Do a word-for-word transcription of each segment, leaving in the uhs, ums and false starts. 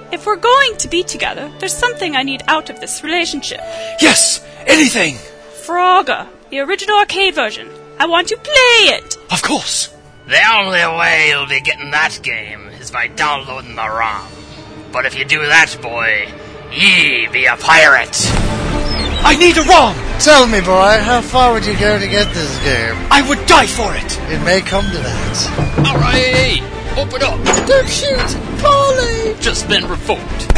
If we're going to be together, there's something I need out of this relationship. Yes! Anything! Frogger, the original arcade version. I want to play it! Of course! The only way you'll be getting that game is by downloading the ROM. But if you do that, boy, ye be a pirate. I need a ROM! Tell me, boy, how far would you go to get this game? I would die for it! It may come to that. Alright, open up. Don't shoot! Polly! Just been revoked.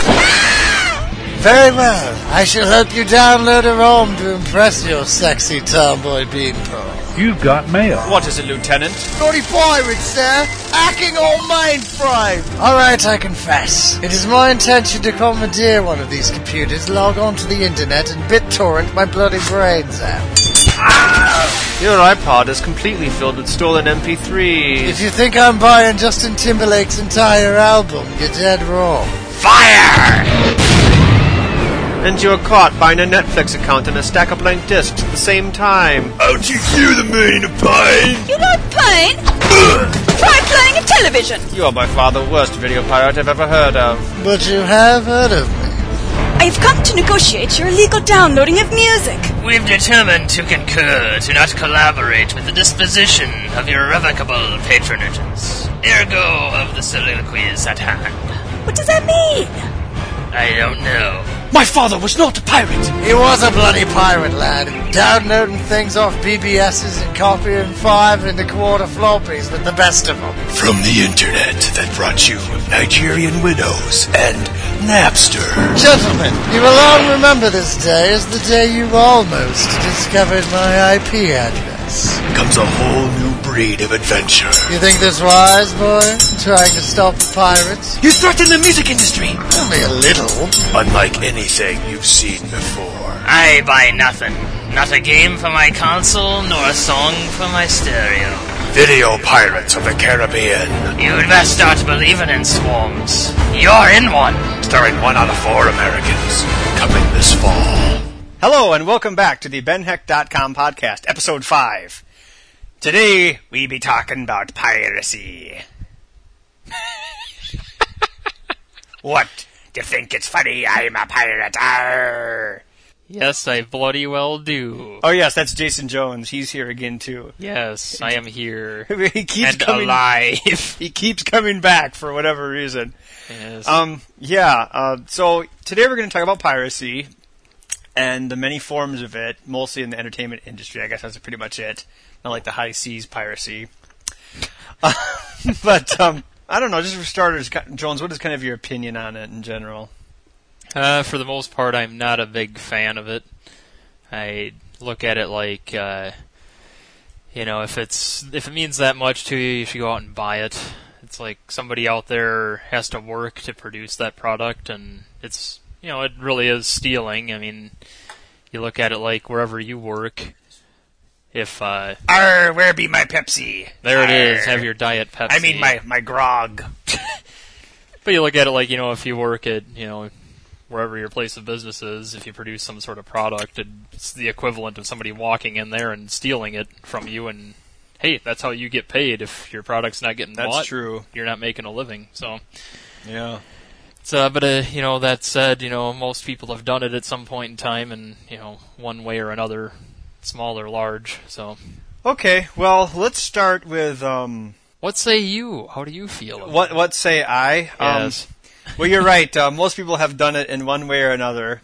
Very well. I shall help you download a ROM to impress your sexy tomboy beanpole. You've got mail. What is it, Lieutenant? Naughty pirates, sir! Hacking all mainframe! Alright, I confess. It is my intention to commandeer one of these computers, log on to the internet, and BitTorrent my bloody brains out. Your iPod is completely filled with stolen M P threes. If you think I'm buying Justin Timberlake's entire album, you're dead wrong. Fire! And you're caught buying a Netflix account and a stack of blank discs at the same time. Don't you feel the meaning of pain? You like pain? Try playing a television! You are by far the worst video pirate I've ever heard of. But you have heard of me. I've come to negotiate your illegal downloading of music. We've determined to concur to not collaborate with the disposition of your irrevocable patronages. Ergo of the soliloquies at hand. What does that mean? I don't know. My father was not a pirate! He was a bloody pirate, lad. Downloading things off B B S's and copying five into quarter floppies with the best of them. From the internet that brought you Nigerian widows and Napster. Gentlemen, you will all remember this day as the day you almost discovered my I P address. Comes a whole new breed of adventure. You think this wise, boy? Trying to stop the pirates? You threaten the music industry! Only a little. Unlike anything you've seen before. I buy nothing. Not a game for my console, nor a song for my stereo. Video Pirates of the Caribbean. You'd best start believing in swarms. You're in one. Starring one out of four Americans. Coming this fall. Hello and welcome back to the Ben Heck dot com podcast, episode five. Today, we be talking about piracy. What? Do you think it's funny I'm a pirate? Arr! Yes, I bloody well do. Oh yes, that's Jason Jones. He's here again too. Yes, I am here. he keeps and coming alive. He keeps coming back for whatever reason. Yes. Um, yeah, uh, so today we're going to talk about piracy and the many forms of it, mostly in the entertainment industry. I guess that's pretty much it. Not like the high seas piracy. Uh, but, um, I don't know, just for starters, Jones, what is kind of your opinion on it in general? Uh, for the most part, I'm not a big fan of it. I look at it like, uh, you know, if it's if it means that much to you, you should go out and buy it. It's like somebody out there has to work to produce that product, and it's, you know, it really is stealing. I mean, you look at it like wherever you work, if, uh... Arr, where be my Pepsi? There it Arr. is, have your Diet Pepsi. I mean my, my grog. But you look at it like, you know, if you work at, you know, wherever your place of business is, if you produce some sort of product, it's the equivalent of somebody walking in there and stealing it from you, and hey, that's how you get paid. If your product's not getting that's bought, true. You're not making a living. So, yeah. So, but uh, you know, that said, you know, most people have done it at some point in time, and you know, one way or another, small or large. So, okay, well, let's start with um. What say you? How do you feel? What What say I? Yes. Um, well, you're right. Uh, most people have done it in one way or another,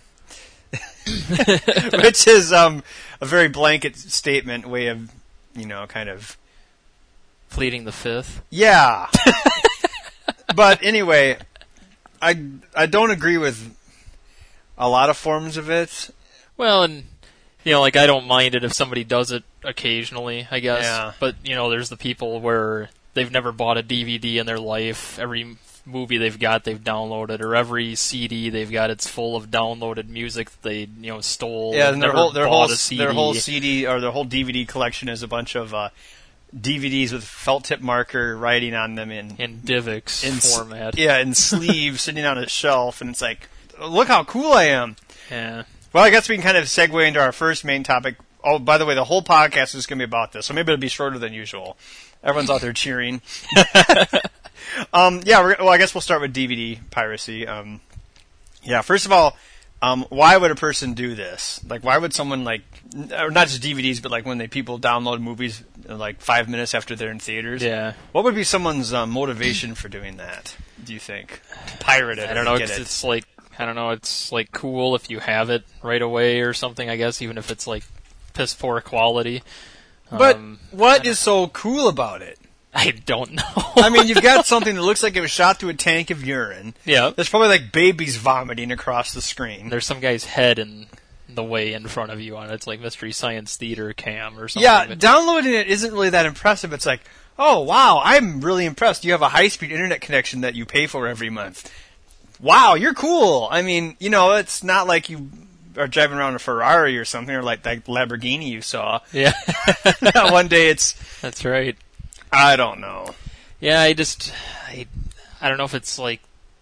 which is um a very blanket statement way of, you know, kind of pleading the fifth. Yeah. But anyway, I I don't agree with a lot of forms of it. Well, and you know, like I don't mind it if somebody does it occasionally, I guess. Yeah. But you know, there's the people where they've never bought a D V D in their life. Every movie they've got, they've downloaded, or every C D they've got, it's full of downloaded music that they, you know, stole. Yeah, and their never whole their bought whole a C D. their whole C D or their whole D V D collection is a bunch of uh, D V Ds with felt tip marker writing on them in in DivX in format. Yeah, in sleeves sitting on a shelf, and it's like, look how cool I am. Yeah. Well, I guess we can kind of segue into our first main topic. Oh, by the way, the whole podcast is going to be about this, so maybe it'll be shorter than usual. Everyone's out there cheering. um, yeah, we're, well, I guess we'll start with D V D piracy. Um, yeah, first of all, um, why would a person do this? Like, why would someone, like, or not just D V Ds, but like when they people download movies like five minutes after they're in theaters? Yeah. What would be someone's um, motivation for doing that, do you think? To pirate it. I don't or know. Get It's, it. it's like I don't know. It's like cool if you have it right away or something. I guess even if it's like piss poor quality. But um, what is so cool about it? I don't know. I mean, you've got something that looks like it was shot through a tank of urine. Yeah. There's probably like babies vomiting across the screen. There's some guy's head in the way in front of you on it. It's like Mystery Science Theater cam or something. Yeah, But- downloading it isn't really that impressive. It's like, oh, wow, I'm really impressed. You have a high-speed internet connection that you pay for every month. Wow, you're cool. I mean, you know, it's not like you are driving around a Ferrari or something, or like that Lamborghini you saw. Yeah. One day it's, That's right. I don't know. Yeah, I just, I, I don't know if it's like,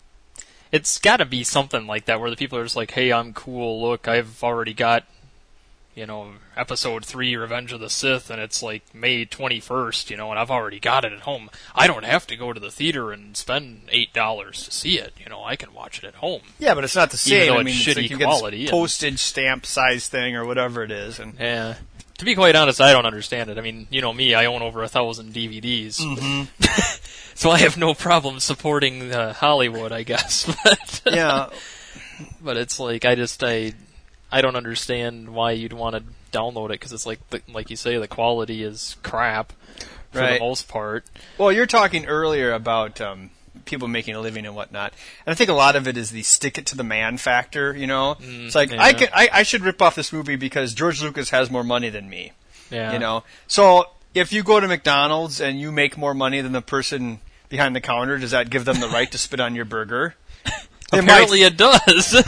it's got to be something like that where the people are just like, hey, I'm cool, look, I've already got, you know, episode three, Revenge of the Sith, and it's like May twenty-first, you know, and I've already got it at home. I don't have to go to the theater and spend eight dollars to see it, you know, I can watch it at home. Yeah, but it's not the same. Even though I it's mean, shitty it's like you quality get and- this postage stamp size thing or whatever it is. And Yeah. To be quite honest, I don't understand it. I mean, you know me, I own over a thousand D V Ds. Mm-hmm. So I have no problem supporting uh, Hollywood, I guess. But, yeah, but it's like, I just, I, I don't understand why you'd want to download it, because it's like, the, like you say, the quality is crap for Right. the most part. well, you're talking earlier about um, people making a living and whatnot, and I think a lot of it is the stick it to the man factor. You know, it's like yeah. I can I, I should rip off this movie because George Lucas has more money than me. Yeah. You know, so if you go to McDonald's and you make more money than the person behind the counter, does that give them the right to spit on your burger? They Apparently might. it does.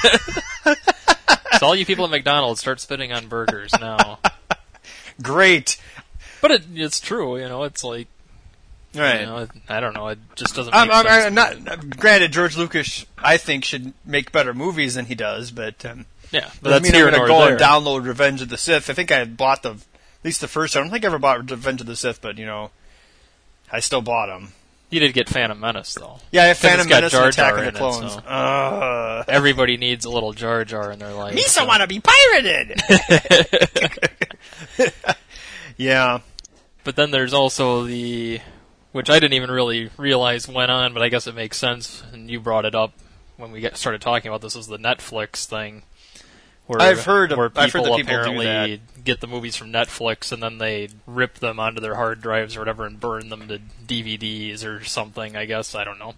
So all you people at McDonald's, start spitting on burgers now. Great. But it, it's true, you know, it's like, Right. you know, it, I don't know, it just doesn't make I'm, I'm, sense. I'm not. Granted, George Lucas, I think, should make better movies than he does, but um, Yeah, but doesn't that's mean here I'm going nor to go there. and download Revenge of the Sith. I think I had bought the at least the first. I don't think I ever bought Revenge of the Sith, but you know, I still bought them. You did get Phantom Menace, though. Yeah, I have 'Cause Phantom it's got Menace Jar and Attack Jar of the in it, Clones. so- Uh, Everybody needs a little Jar Jar in their life. Misa so- want to be pirated. Yeah. But then there's also the, which I didn't even really realize went on, but I guess it makes sense, and you brought it up when we get started talking about this, is the Netflix thing. Where, I've heard of- where people I've heard that people do apparently that. get the movies from Netflix and then they rip them onto their hard drives or whatever and burn them to D V Ds or something, I guess. I don't know.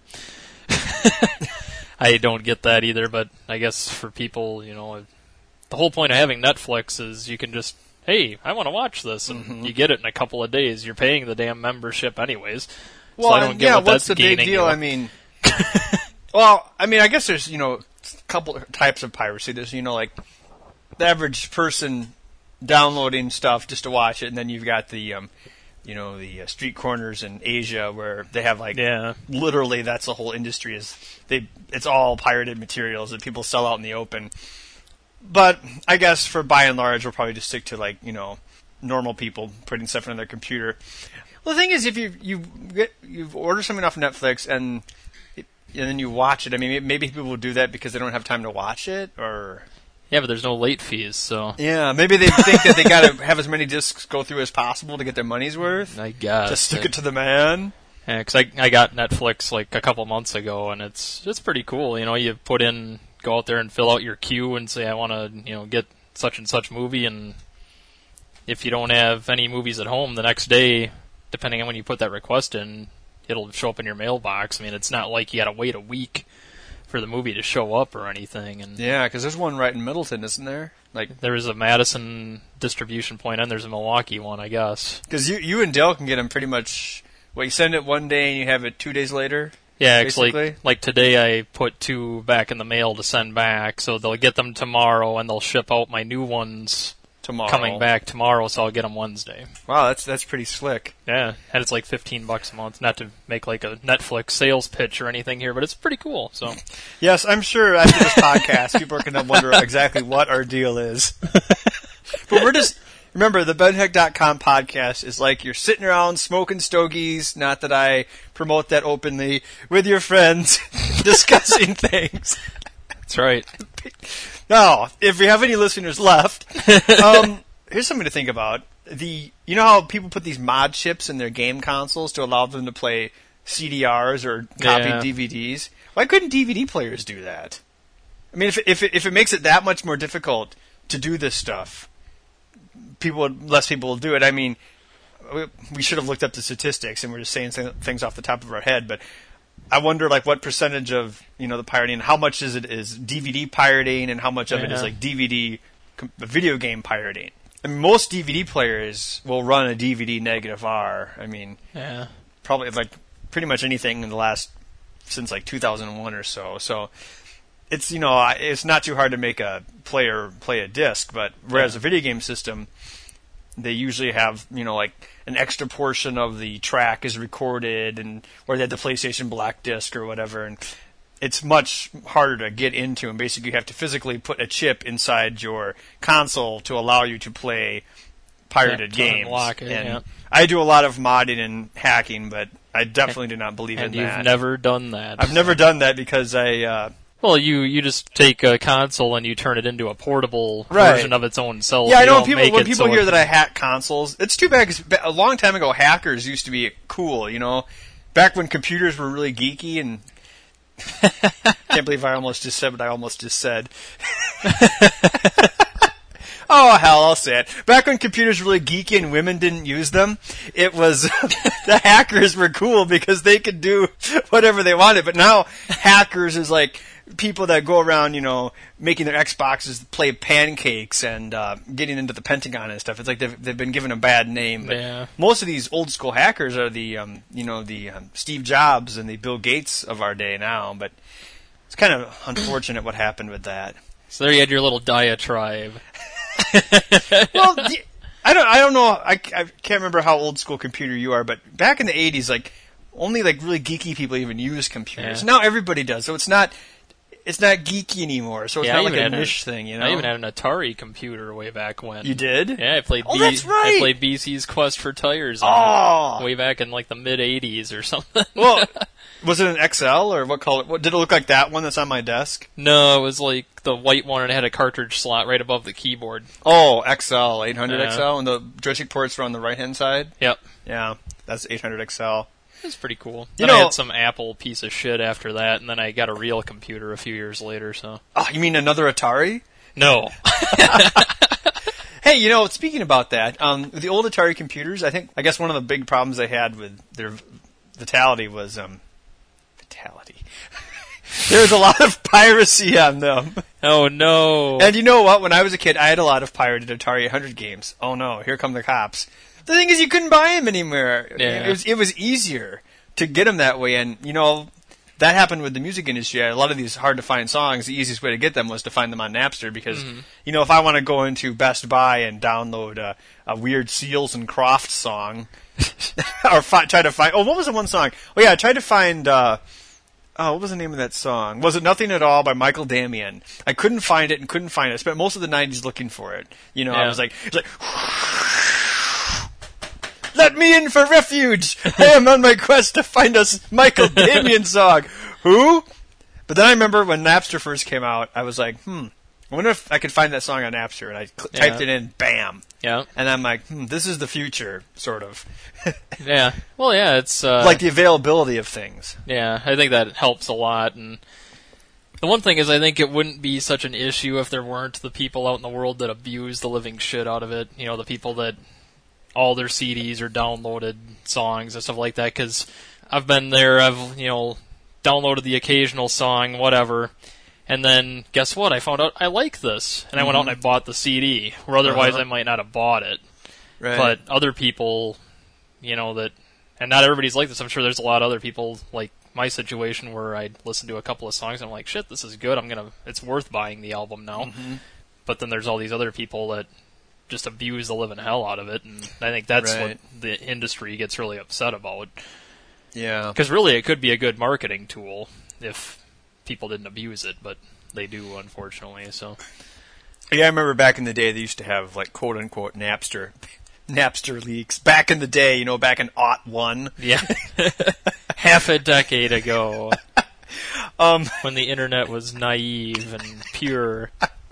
I don't get that either, but I guess for people, you know, the whole point of having Netflix is you can just, hey, I want to watch this, and Mm-hmm. you get it in a couple of days. You're paying the damn membership anyways. Well, so I don't and get yeah, what what's that's the big gaining deal? you. I mean, well, I mean, I guess there's, you know, a couple of types of piracy. There's, you know, like the average person downloading stuff just to watch it, and then you've got the, um, you know, the uh, street corners in Asia where they have like, Yeah. literally that's the whole industry is they, it's all pirated materials that people sell out in the open. But I guess for by and large, we'll probably just stick to like, you know, normal people putting stuff on their computer. Well, the thing is, if you you get you order something off Netflix and it, and then you watch it, I mean, maybe people will do that because they don't have time to watch it, or Yeah, but there's no late fees, so yeah, maybe they think that they got to have as many discs go through as possible to get their money's worth. I guess. Just stick it to the man. Yeah, because I, I got Netflix like a couple months ago, and it's it's pretty cool. You know, you put in, go out there and fill out your queue and say, I want to, you know, get such and such movie, and if you don't have any movies at home the next day, depending on when you put that request in, it'll show up in your mailbox. I mean, it's not like you got to wait a week for the movie to show up or anything. And Yeah, because there's one right in Middleton, isn't there? Like, there is a Madison distribution point, and there's a Milwaukee one, I guess. because you you and Dale can get them pretty much. Well, you send it one day and you have it two days later. Yeah, it's like, Basically? like today I put two back in the mail to send back, so they'll get them tomorrow, and they'll ship out my new ones Tomorrow. coming back tomorrow, so I'll get them Wednesday. Wow, that's that's pretty slick. Yeah, and it's like fifteen bucks a month. Not to make like a Netflix sales pitch or anything here, but it's pretty cool. So Yes, I'm sure after this podcast, people are going to wonder exactly what our deal is. But we're just Remember, the Ben Heck dot com podcast is like you're sitting around smoking stogies, not that I promote that openly, with your friends, discussing things. That's right. Now, if we have any listeners left, um, here's something to think about. The You know how people put these mod chips in their game consoles to allow them to play C D Rs or copy Yeah. D V Ds? Why couldn't D V D players do that? I mean, if, if, it, if it makes it that much more difficult to do this stuff, people would, less people will do it. I mean, we, we should have looked up the statistics, and we're just saying things off the top of our head, but I wonder, like, what percentage of, you know, the pirating, how much is it is D V D pirating, and how much of it is, Yeah. like, D V D, com- video game pirating? I mean, most D V D players will run a D V D negative R. I mean, Yeah. probably, like, pretty much anything in the last, since, like, two thousand one or so. So, it's, you know, it's not too hard to make a player play a disc, but whereas Yeah. a video game system, they usually have, you know, like an extra portion of the track is recorded, and or they had the PlayStation Black Disc or whatever, and it's much harder to get into, and basically you have to physically put a chip inside your console to allow you to play pirated Yeah, to games. unlock it, and yeah. I do a lot of modding and hacking, but I definitely do not believe And in you've that. never done that. I've never done that because I... Uh, Well, you, you just take a console and you turn it into a portable Right. version of its own self. Yeah, I You know when don't people make when it people so hear it- that I hack consoles, it's too bad because a long time ago hackers used to be cool. You know, back when computers were really geeky, and can't believe I almost just said what I almost just said. Oh hell, I'll say it. Back when computers were really geeky and women didn't use them, it was the hackers were cool because they could do whatever they wanted. But now hackers is like people that go around, you know, making their Xboxes play pancakes and uh, getting into the Pentagon and stuff. It's like they've, they've been given a bad name. But Yeah. most of these old school hackers are the, um, you know, the um, Steve Jobs and the Bill Gates of our day now. But it's kind of unfortunate what happened with that. So there you had your little diatribe. Well, the- I don't, I don't know. I, I can't remember how old school computer you are, but back in the eighties, like only like really geeky people even use computers. Yeah. Now everybody does, so it's not, it's not geeky anymore. So it's Yeah, I not like even a had a- niche thing, you know. I even had an Atari computer way back when. You did? Yeah, I played. Oh, B- that's right! I played B C's Quest for Tires. on Oh! it way back in like the mid eighties or something. Well, was it an X L or what color? What did it look like? That one that's on my desk? No, it was like the white one, and it had a cartridge slot right above the keyboard. Oh, X L, eight hundred Yeah. X L, and the joystick ports were on the right hand side. Yep, Yeah, that's eight hundred X L. it was pretty cool. You Then I know- had some Apple piece of shit after that, and then I got a real computer a few years later. So Oh, you mean another Atari? no, Hey, you know, speaking about that, um, the old Atari computers, I think, I guess one of the big problems they had with their vitality was, um, vitality. There was a lot of piracy on them. oh no. And you know what? When I was a kid, I had a lot of pirated Atari eight hundred games. Oh no, here come the cops. The thing is, you couldn't buy them anymore. Yeah. It was, it was easier to get them that way, and, you know, that happened with the music industry. A lot of these hard-to-find songs, the easiest way to get them was to find them on Napster because, Mm-hmm. you know, if I want to go into Best Buy and download a, a weird Seals and Croft song, or fi- try to find... Oh, what was the one song? Oh, yeah, I tried to find... Uh, oh, what was the name of that song? Was it Nothing at All by Michael Damian? I couldn't find it and couldn't find it. I spent most of the nineties looking for it. You know, I Yeah. was like... It was like let me in for refuge! I am on my quest to find us Michael Damian song. Who? But then I remember when Napster first came out, I was like, hmm, I wonder if I could find that song on Napster. And I cl- Yeah. typed it in, bam. yeah, And I'm like, hmm, this is the future, sort of. yeah. Well, yeah, it's uh, like the availability of things. Yeah, I think that helps a lot. And the one thing is, I think it wouldn't be such an issue if there weren't the people out in the world that abuse the living shit out of it. You know, the people that all their C Ds or downloaded songs and stuff like that. Because I've been there. I've, you know, downloaded the occasional song, whatever. And then, guess what? I found out I like this. And I went out and I bought the C D. Where otherwise Uh-huh. I might not have bought it. Right. But other people, you know, that, and not everybody's like this. I'm sure there's a lot of other people like my situation where I listen to a couple of songs and I'm like, shit, this is good. I'm gonna, it's worth buying the album now. Mm-hmm. But then there's all these other people that just abuse the living hell out of it, and I think that's Right. what the industry gets really upset about. Yeah. Because really, it could be a good marketing tool if people didn't abuse it, but they do, unfortunately. So. Yeah, I remember back in the day they used to have, like, quote-unquote Napster Napster leaks. Back in the day, you know, back in aught one. Yeah. Half a decade ago. Um, when the internet was naive and pure.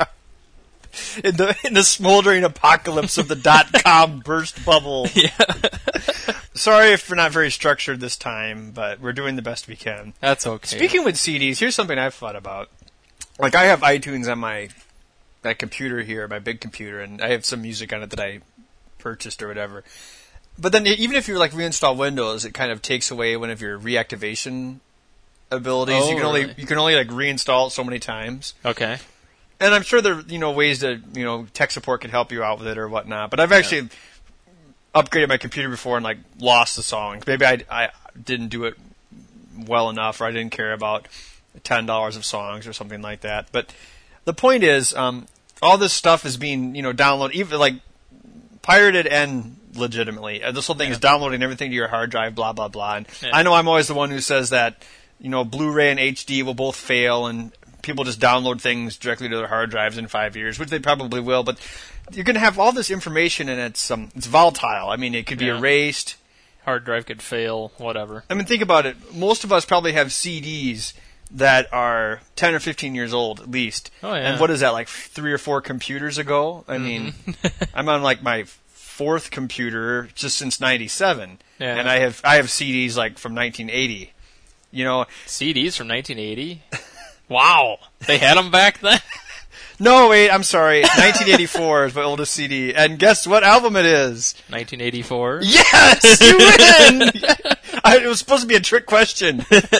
In the in the smoldering apocalypse of the dot-com burst bubble. Yeah. Sorry if we're not very structured this time, but we're doing the best we can. That's okay. Speaking with C Ds, here's something I've thought about. Like, I have iTunes on my my computer here, my big computer, and I have some music on it that I purchased or whatever. But then even if you like reinstall Windows, it kind of takes away one of your reactivation abilities. Oh, you can only really? you can only like reinstall it so many times. Okay. And I'm sure there you know ways that you know tech support can help you out with it or whatnot. But I've actually yeah. upgraded my computer before and like lost the songs. Maybe I I didn't do it well enough, or I didn't care about ten dollars of songs or something like that. But the point is, um, all this stuff is being you know downloaded, even like pirated and legitimately. Uh, this whole thing yeah. is downloading everything to your hard drive, blah blah blah. And yeah. I know I'm always the one who says that you know Blu-ray and H D will both fail, and people just download things directly to their hard drives in five years, which they probably will. But you're going to have all this information, and it's um, it's volatile. I mean, it could be yeah. erased. Hard drive could fail, whatever. I mean, think about it. Most of us probably have C Ds that are ten or fifteen years old at least. Oh, yeah. And what is that, like three or four computers ago? I mm-hmm. mean, I'm on like my fourth computer just since ninety-seven. Yeah. And I have I have C Ds like from nineteen eighty. You know, C Ds from nineteen eighty? Wow. They had them back then? No, wait, I'm sorry. nineteen eighty-four is my oldest C D. And guess what album it is? nineteen eighty-four? Yes! You win! I, it was supposed to be a trick question.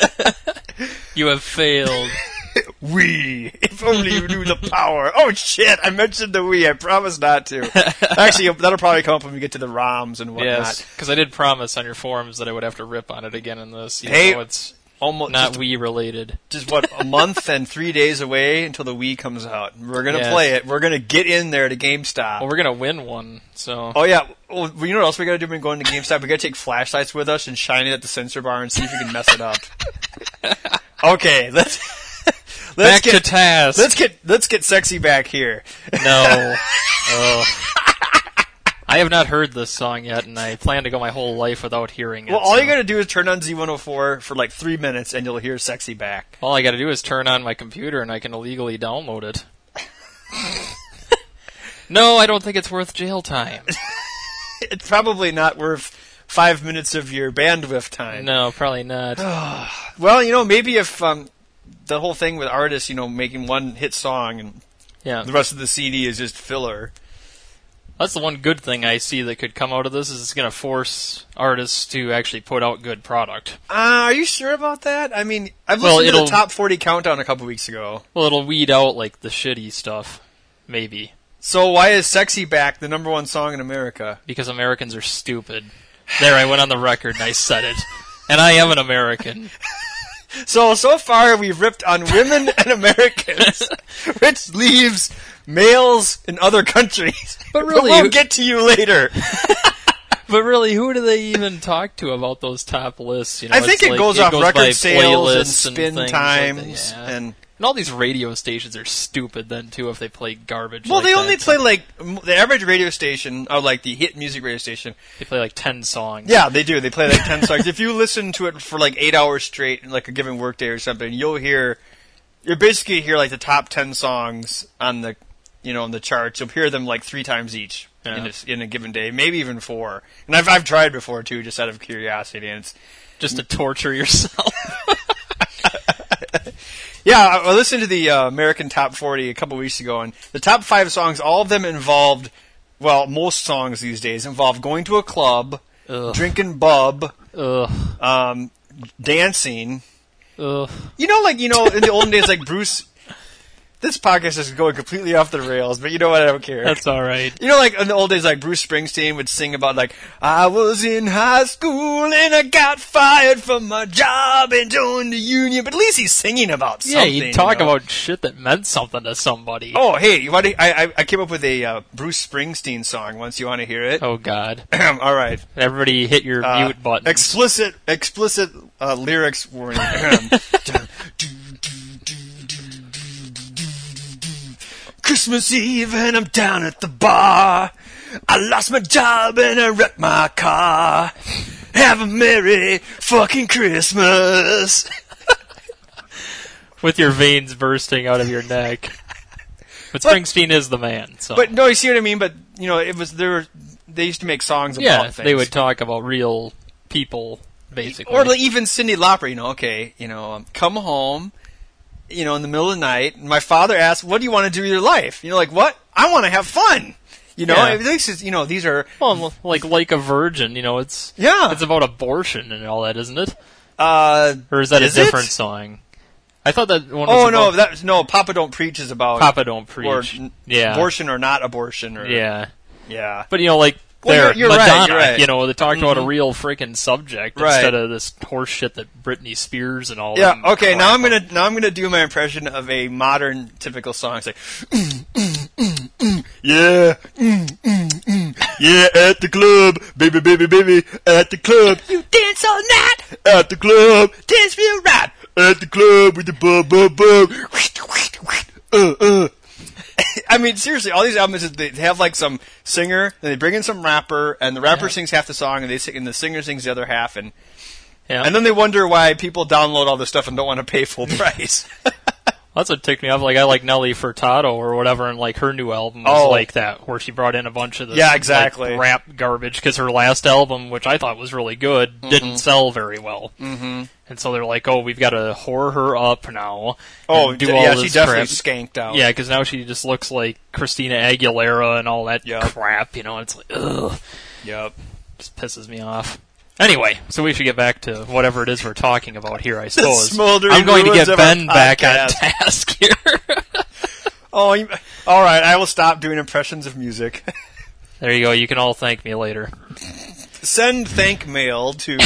You have failed. We. If only you knew the power. Oh, shit. I mentioned the we. I promised not to. Actually, that'll probably come up when we get to the ROMs and whatnot. Yes, because I did promise on your forums that I would have to rip on it again in this. Even hey, though it's almost not just, Wii related. Just, what, a month and three days away until the Wii comes out. We're going to yes. play it. We're going to get in there to GameStop. Well, we're going to win one, so... Oh, yeah. Well, you know what else we got to do when going to GameStop? We got to take flashlights with us and shine it at the sensor bar and see if we can mess it up. Okay, let's... Let's back get, to task. Let's get let's get sexy back here. No. Oh. I have not heard this song yet, and I plan to go my whole life without hearing it. Well, all so. you gotta do is turn on Z one oh four for like three minutes, and you'll hear sexy back. All I gotta do is turn on my computer, and I can illegally download it. No, I don't think it's worth jail time. It's probably not worth five minutes of your bandwidth time. No, probably not. Well, you know, maybe if... Um, the whole thing with artists, you know, making one hit song and yeah. the rest of the C D is just filler. That's the one good thing I see that could come out of this is it's going to force artists to actually put out good product. Uh, are you sure about that? I mean, I've well, listened to it'll, the top forty countdown a couple weeks ago. Well, it'll weed out, like, the shitty stuff. Maybe. So why is Sexy Back the number one song in America? Because Americans are stupid. There, I went on the record and I said it. And I am an American. So, so far we've ripped on women and Americans, which leaves males in other countries. But really, we'll get to you later. But really, who do they even talk to about those top lists? You know, I think it like, goes it off goes record sales and spin and times like that, yeah. and. And all these radio stations are stupid then, too, if they play garbage Well, like they that, only so. play, like, the average radio station, or, like, the hit music radio station. They play, like, ten songs. Yeah, they do. They play, like, ten songs. If you listen to it for, like, eight hours straight, like a given workday or something, you'll hear, you'll basically hear, like, the top ten songs on the, you know, on the charts. You'll hear them, like, three times each yeah. in, a, in a given day, maybe even four. And I've, I've tried before, too, just out of curiosity, and it's... Just to torture yourself. Yeah, I listened to the uh, American Top forty a couple weeks ago, and the top five songs, all of them involved, well, most songs these days involve going to a club, Ugh. drinking bub, Ugh. Um, dancing. Ugh. You know, like, you know, in the olden days, like Bruce... This podcast is going completely off the rails, but you know what? I don't care. That's all right. You know, like in the old days, like Bruce Springsteen would sing about, like, I was in high school and I got fired from my job and joined the union. But at least he's singing about yeah, something. Yeah, he'd talk you know? about shit that meant something to somebody. Oh, hey, you want to, I, I came up with a uh, Bruce Springsteen song once. You want to hear it? Oh, God. All right. Everybody hit your uh, mute button. Explicit, explicit uh, lyrics warning. Christmas Eve and I'm down at the bar. I lost my job and I wrecked my car. Have a merry fucking Christmas. With your veins bursting out of your neck. But Springsteen is the man. So. But no, you see what I mean? But, you know, it was, there were, they used to make songs about yeah, things. they would talk about real people, basically. Or like even Cyndi Lauper, you know, okay, you know, um, come home, you know, in the middle of the night, and my father asked, what do you want to do with your life? You know, like, what? I want to have fun. You know, Yeah. at least, you know, these are... Well, like like a virgin, you know, it's Yeah. it's about abortion and all that, isn't it? Uh, Or is that is a different it? song? I thought that one was Oh, no, about that, no, Papa Don't Preach is about... Papa Don't Or, Preach. n- Yeah. abortion or not abortion. Or, Yeah. Yeah. But, you know, like, Well, there, you're- you're right, Madonna, you're right. you know, they talked about a Mhm. real freaking subject Right. instead of this horse shit that Britney Spears and all Yeah, them okay, now crap I'm gonna now I'm gonna do my impression of a modern typical song. It's like, Yeah, mm, mm, mm. Yeah, at the club, baby, baby, baby, at the club, you dance all night. At the club, dance real right. At the club with the bub, bub, bub. Uh, uh. I mean, seriously, all these albums, they have like some singer, then they bring in some rapper, and the rapper Yeah. sings half the song, and they sing, and the singer sings the other half, and Yeah. and then they wonder why people download all this stuff and don't want to pay full price. That's what ticked me off. Like, I like Nelly Furtado or whatever, and like her new album was Oh. like that, where she brought in a bunch of this Yeah, exactly. like, rap garbage, because her last album, which I thought was really good, didn't sell very well. Mm-hmm. And so they're like, oh, we've got to whore her up now. Oh, and do d- all yeah, this she definitely crap. skanked out. Yeah, because now she just looks like Christina Aguilera and all that Yep. crap, you know, it's like, ugh, Yep. just pisses me off. Anyway, so we should get back to whatever it is we're talking about here, I suppose. smoldering I'm going to ruins get of our Ben back on podcast. task here. Oh, you, all right. I will stop doing impressions of music. There you go, you can all thank me later. Send thank mail to.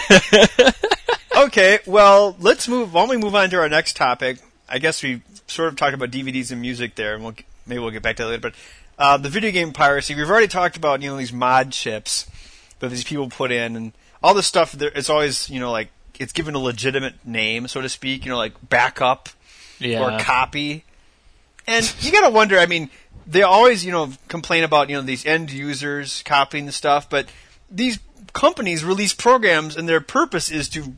Okay, well, let's move. Why don't we move on to our next topic? I guess we sort of talked about D V Ds and music there, and we'll maybe we'll get back to that later. But uh, the video game piracy. We've already talked about you know these mod chips that these people put in, and all this stuff. There, it's always you know like it's given a legitimate name, so to speak. You know, like backup Yeah. or copy. And you gotta wonder. I mean, they always you know complain about you know these end users copying the stuff, but these companies release programs, and their purpose is to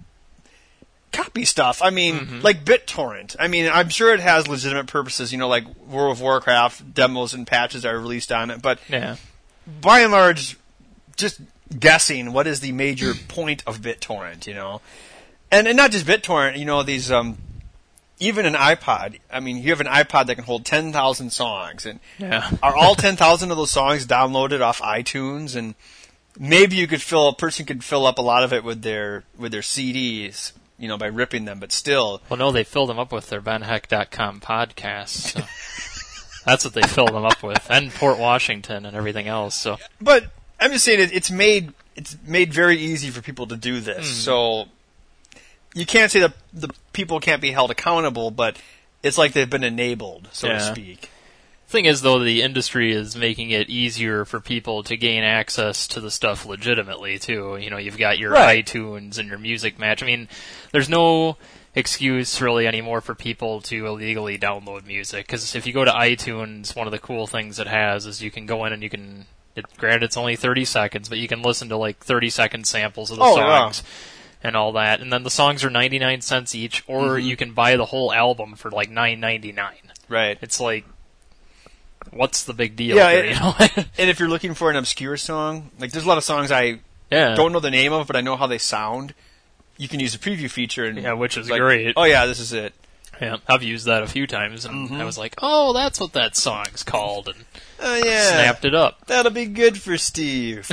copy stuff. I mean, Mm-hmm. like BitTorrent. I mean, I'm sure it has legitimate purposes. You know, like World of Warcraft demos and patches are released on it. But Yeah. by and large, just guessing what is the major point of BitTorrent. You know, and and not just BitTorrent. You know, these um, even an iPod. I mean, you have an iPod that can hold ten thousand songs, and Yeah. are all ten thousand of those songs downloaded off iTunes? And maybe you could fill a person could fill up a lot of it with their with their C Ds. You know, by ripping them, but still. Well, no, they filled them up with their Ben Heck dot com podcast. So. That's what they filled them up with, and Port Washington and everything else. So But I'm just saying it, it's made it's made very easy for people to do this. Mm. So you can't say that the people can't be held accountable, but it's like they've been enabled, so to Yeah. speak. thing is, though, the industry is making it easier for people to gain access to the stuff legitimately, too. You know, you've got your Right. iTunes and your Music Match. I mean, there's no excuse really anymore for people to illegally download music, because if you go to iTunes, one of the cool things it has is you can go in and you can, it, granted it's only thirty seconds, but you can listen to like thirty second samples of the Oh, yeah. songs and all that, and then the songs are ninety-nine cents each, or Mm-hmm. you can buy the whole album for like nine ninety-nine. Right. It's like, what's the big deal Yeah, here, it- you know? And if you're looking for an obscure song, like there's a lot of songs I yeah. don't know the name of, but I know how they sound. You can use the preview feature, and Yeah, which is like, great. Oh yeah, this is it. Yeah, I've used that a few times, and Mm-hmm. I was like, oh, that's what that song's called, and Oh yeah, snapped it up. that'll be good for Steve.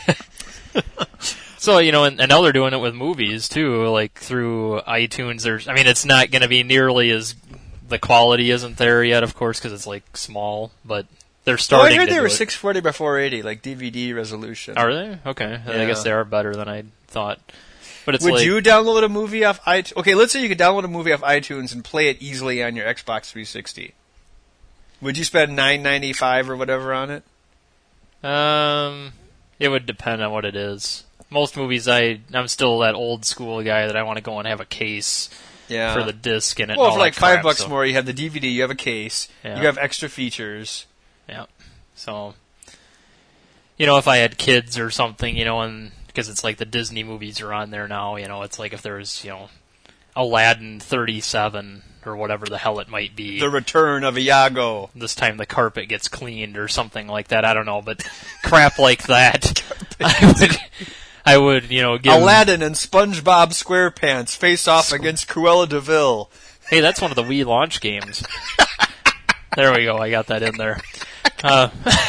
So, you know, and, and now they're doing it with movies, too, like through iTunes. There's, I mean, it's not going to be nearly as, the quality isn't there yet, of course, because it's, like, small, but they're Oh, starting I heard to they do were it. six forty by four eighty, like D V D resolution. Are they? Okay. I Yeah. guess they are better than I thought. But it's Would like, you download a movie off iTunes? Okay, let's say you could download a movie off iTunes and play it easily on your Xbox three sixty. Would you spend nine ninety five or whatever on it? Um, it would depend on what it is. Most movies, I I'm still that old school guy that I want to go and have a case Yeah. for the disc in it. Well, and all for like that five crap, bucks so. more, you have the D V D, you have a case, Yeah. you have extra features. Yeah. So, you know, if I had kids or something, you know, and because it's like the Disney movies are on there now, you know, it's like if there's, you know, Aladdin thirty-seven or whatever the hell it might be. The Return of Iago. This time the carpet gets cleaned or something like that. I don't know, but crap like that, I would, I would, you know, give. Aladdin and SpongeBob SquarePants face off against Cruella de Vil. Hey, that's one of the Wii launch games. There we go. I got that in there. Uh,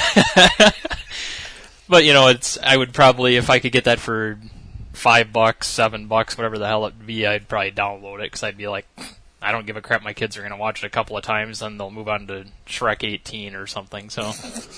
but you know, it's. I would probably, if I could get that for five bucks, seven bucks, whatever the hell it'd be, I'd probably download it because I'd be like, I don't give a crap. My kids are going to watch it a couple of times, then they'll move on to Shrek eighteen or something. So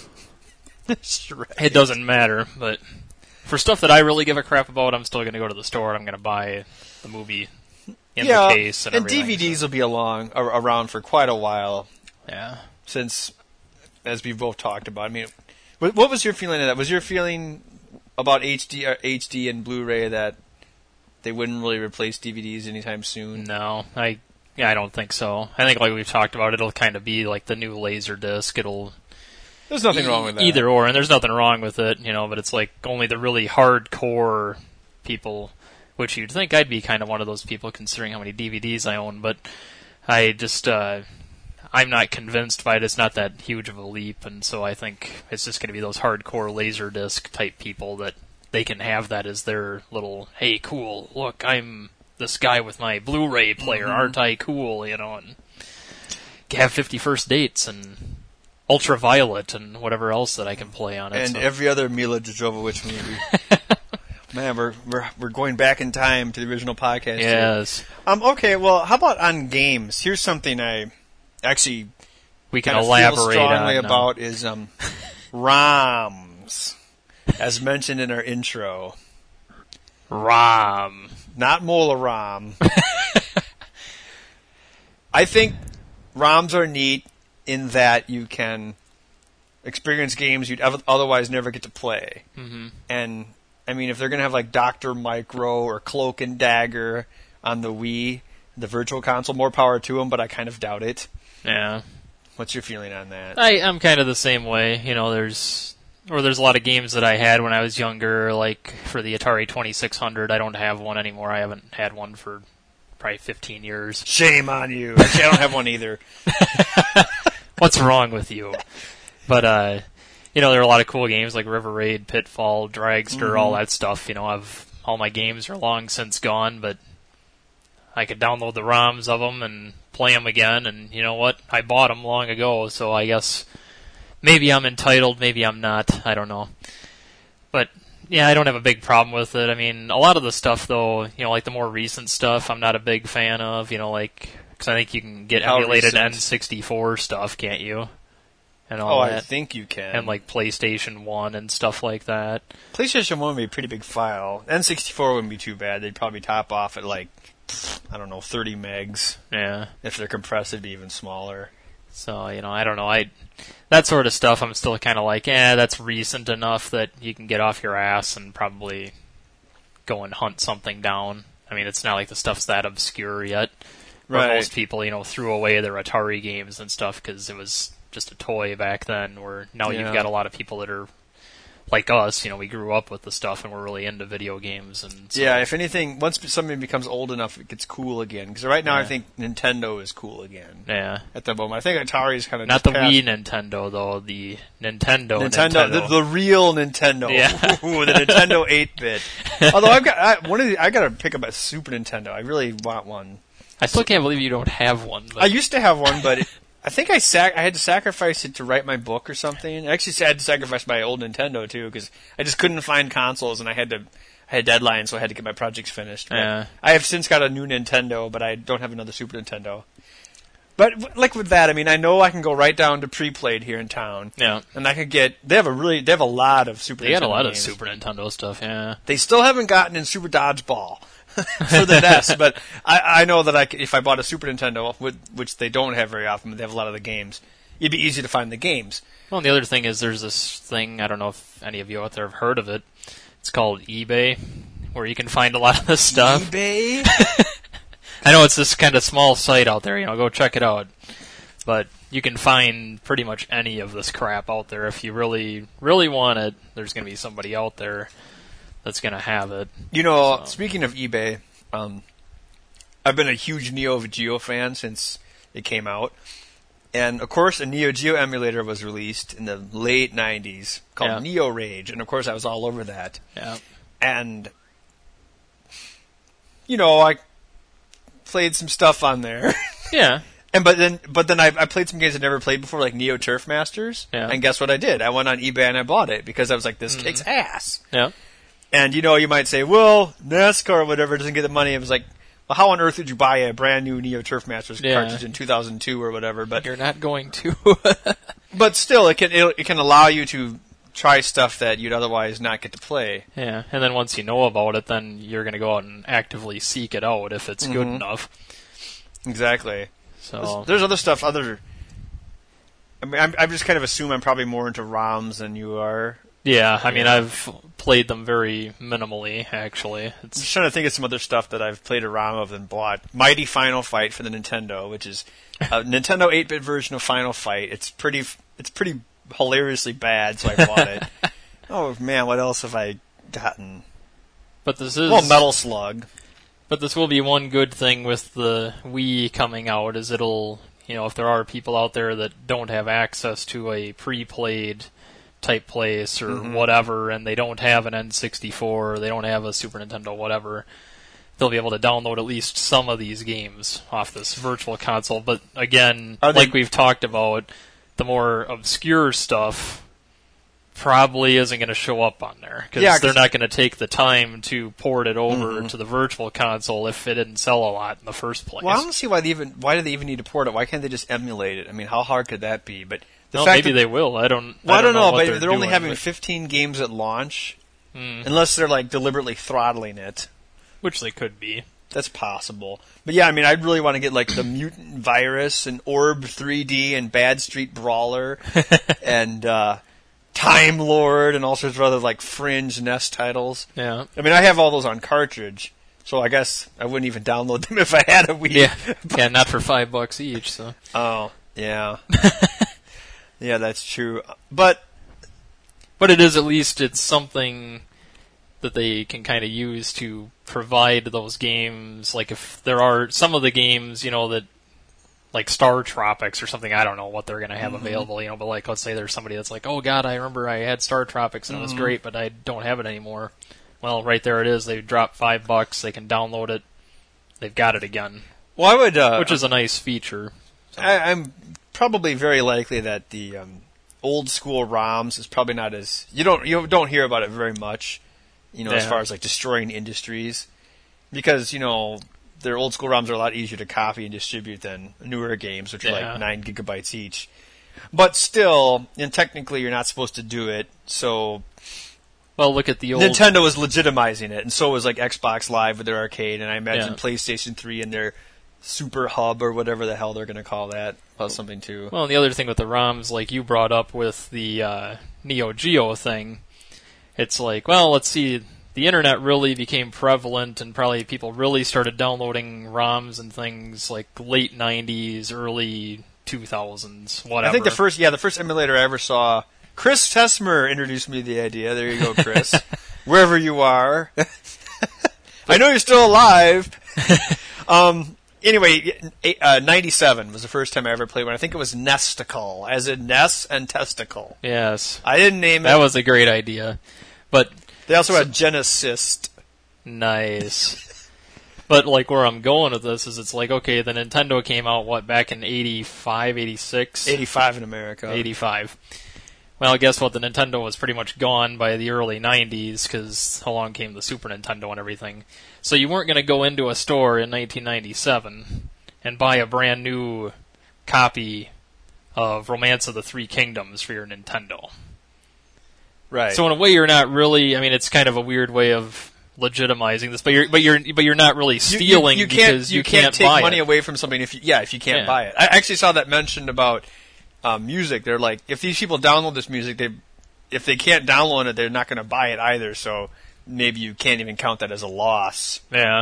it doesn't matter. But for stuff that I really give a crap about, I'm still going to go to the store and I'm going to buy the movie in yeah, the case and, and everything. D V Ds will be along ar- around for quite a while. Yeah. Since, as we've both talked about, I mean, what, what was your feeling of that? Was your feeling about H D, or H D and Blu-ray that they wouldn't really replace D V Ds anytime soon? No, I yeah, I don't think so. I think like we've talked about, it'll kind of be like the new Laserdisc. It'll There's nothing wrong with that. either or, and there's nothing wrong with it, you know. But it's like only the really hardcore people, which you'd think I'd be kind of one of those people, considering how many D V Ds I own. But I just uh, I'm not convinced by it. It's not that huge of a leap, and so I think it's just going to be those hardcore Laserdisc type people that they can have that as their little, hey, cool, look, I'm this guy with my Blu-ray player, Mm-hmm. aren't I cool, you know, and have fifty-first Dates and Ultraviolet and whatever else that I can play on it. And so. every other Mila Jovovich movie. Man, we're, we're we're going back in time to the original podcast. here. Yes. Um. Okay. Well, how about on games? Here's something I actually We can kind of elaborate feel strongly on, uh, about is um, ROMs, as mentioned in our intro. ROM. Not Mola ROM. I think ROMs are neat in that you can experience games you'd ev- otherwise never get to play. Mm-hmm. And, I mean, if they're going to have like Doctor Micro or Cloak and Dagger on the Wii, the Virtual Console, more power to them, but I kind of doubt it. Yeah. What's your feeling on that? I, I'm kind of the same way. You know, there's or there's a lot of games that I had when I was younger, like for the Atari twenty-six hundred. I don't have one anymore. I haven't had one for probably fifteen years. Shame on you. Actually, I don't have one either. What's wrong with you? But, uh, you know, there are a lot of cool games like River Raid, Pitfall, Dragster, Mm-hmm. all that stuff. You know, I've all my games are long since gone, but I could download the ROMs of them and play them again. And you know what? I bought them long ago, so I guess maybe I'm entitled, maybe I'm not. I don't know. But yeah, I don't have a big problem with it. I mean, a lot of the stuff, though, you know, like the more recent stuff, I'm not a big fan of. You know, like because I think you can get How emulated recent? N sixty-four stuff, can't you? And Oh, all I that. think you can. And like PlayStation one and stuff like that. PlayStation one would be a pretty big file. N sixty-four wouldn't be too bad. They'd probably top off at like, I don't know, thirty megs. Yeah. If they're compressed, it'd be even smaller. So, you know, I don't know. I that sort of stuff I'm still kind of like, eh, that's recent enough that you can get off your ass and probably go and hunt something down. I mean, it's not like the stuff's that obscure yet. Where Right. most people, you know, threw away their Atari games and stuff because it was just a toy back then, where now Yeah. you've got a lot of people that are like us, you know, we grew up with the stuff and we're really into video games. And so, Yeah, if anything, once something becomes old enough, it gets cool again. Because right now, I Yeah. think Nintendo is cool again. yeah. At the moment, I think Atari is kind of Not the Wii Nintendo, though, the Nintendo Nintendo, Nintendo. The, the real Nintendo. Yeah. Ooh, the Nintendo eight bit. Although I've got I, one of the, I got to pick up a Super Nintendo. I really want one. I still can't believe you don't have one. But I used to have one, but it, I think I sac- I had to sacrifice it to write my book or something. Actually, I had to sacrifice my old Nintendo too because I just couldn't find consoles, and I had to. I had deadlines, so I had to get my projects finished. But Yeah. I have since got a new Nintendo, but I don't have another Super Nintendo. But w- like with that, I mean, I know I can go right down to Pre-Played here in town, yeah, and I could get. They have a really. They have a lot of Super. they got a Nintendo lot of games. Super Nintendo stuff. Yeah, They still haven't gotten in Super Dodgeball for the N E S, but I, I know that I c if I bought a Super Nintendo, which, which they don't have very often, but they have a lot of the games, it'd be easy to find the games. well, and the other thing is there's this thing. I don't know if any of you out there have heard of it. It's called eBay, where you can find a lot of this stuff. eBay? I know it's this kind of small site out there. You know, go check it out. But you can find pretty much any of this crap out there if you really, really want it. There's going to be somebody out there that's going to have it. You know, So. Speaking of eBay, um, I've been a huge Neo Geo fan since it came out. And, of course, a Neo Geo emulator was released in the late nineties called Yeah. Neo Rage. And, of course, I was all over that. Yeah. And, you know, I played some stuff on there. Yeah. And but then but then I, I played some games I'd never played before, like Neo Turf Masters. Yeah. And guess what I did? I went on eBay and I bought it because I was like, this kicks ass. Yeah. And, you know, you might say, well, NASCAR or whatever doesn't get the money. It was like, well, how on earth would you buy a brand new Neo Turf Masters Yeah. cartridge in two thousand two or whatever? But You're not going to. but still, it can it, it can allow you to try stuff that you'd otherwise not get to play. Yeah, and then once you know about it, then you're going to go out and actively seek it out if it's good Mhm. enough. Exactly. So There's, there's other stuff. Other. I mean, I'm, I just kind of assume I'm probably more into ROMs than you are. yeah, I mean, Yeah. I've played them very minimally. Actually, I'm it's just trying to think of some other stuff that I've played a ROM of and bought. Mighty Final Fight for the Nintendo, which is a Nintendo eight-bit version of Final Fight. It's pretty, it's pretty hilariously bad, so I bought it. Oh man, what else have I gotten? but this is Well, Metal Slug. But this will be one good thing with the Wii coming out, is it'll, you know, if there are people out there that don't have access to a pre-played type place or Mhm. whatever, and they don't have an N sixty-four, or they don't have a Super Nintendo, whatever, they'll be able to download at least some of these games off this virtual console. But again, Are they- like we've talked about, the more obscure stuff probably isn't going to show up on there because Yeah, 'cause- they're not going to take the time to port it over Mhm. to the virtual console if it didn't sell a lot in the first place. Well, I don't see why they even why do they even need to port it? Why can't they just emulate it? I mean, how hard could that be? But the Well, fact maybe that, they will. I don't. Well, I don't know, what but they're, they're, only doing, having but- fifteen games at launch, Mm, unless they're like deliberately throttling it. which they could be. That's possible. But yeah, I mean, I'd really want to get like the Mutant Virus and Orb three D and Bad Street Brawler and uh, Time Lord and all sorts of other like fringe N E S titles. Yeah. I mean, I have all those on cartridge, so I guess I wouldn't even download them if I had a Wii. Yeah. yeah, not for five bucks each. So. Oh, yeah. Yeah, that's true. But But it is at least it's something that they can kind of use to provide those games. Like if there are some of the games, you know, that like Star Tropics or something, I don't know what they're going to have Mm-hmm. available, you know, but like let's say there's somebody that's like, oh god, I remember I had Star Tropics and it Mm-hmm. was great, but I don't have it anymore. Well, right there it is. They drop five bucks. They can download it. They've got it again, well, I would. Uh, which is a nice feature. I, I'm probably very likely that the um, old school ROMs is probably not as you don't you don't hear about it very much. You know, as Yeah. far as like destroying industries, because you know their old school ROMs are a lot easier to copy and distribute than newer games, which are Yeah. like nine gigabytes each. But still, and technically, you're not supposed to do it. So Well, look at the old. Nintendo was legitimizing it, and so was like Xbox Live with their arcade, and I imagine Yeah. PlayStation three and their Super Hub or whatever the hell they're going to call that was something too. Well, and the other thing with the ROMs, like you brought up with the uh, Neo Geo thing, it's like, well, let's see, the internet really became prevalent and probably people really started downloading ROMs and things like late nineties, early two thousands, whatever. I think the first, yeah, the first emulator I ever saw, Chris Tesmer introduced me to the idea. There you go, Chris. Wherever you are. I know you're still alive. um, anyway, uh, ninety-seven was the first time I ever played one. I think it was Nesticle, as in Ness and Testicle. Yes, I didn't name that it. was a great idea. But They also had Genesis. nice. But like where I'm going with this is it's like, okay, the Nintendo came out, what, back in eighty-five, eighty-six? eighty-five in America. eighty-five. Well, guess what? The Nintendo was pretty much gone by the early nineties because along came the Super Nintendo and everything. So you weren't going to go into a store in nineteen ninety-seven and buy a brand new copy of Romance of the Three Kingdoms for your Nintendo. Right. So in a way, you're not really. I mean, it's kind of a weird way of legitimizing this, but you're but you're but you're not really You- stealing you, you can't, because you, can't, take buy money it. away from something if you yeah if you can't Yeah. buy it. I actually saw that mentioned about um, music. They're like, if these people download this music, they if they can't download it, they're not going to buy it either. So maybe you can't even count that as a loss. Yeah.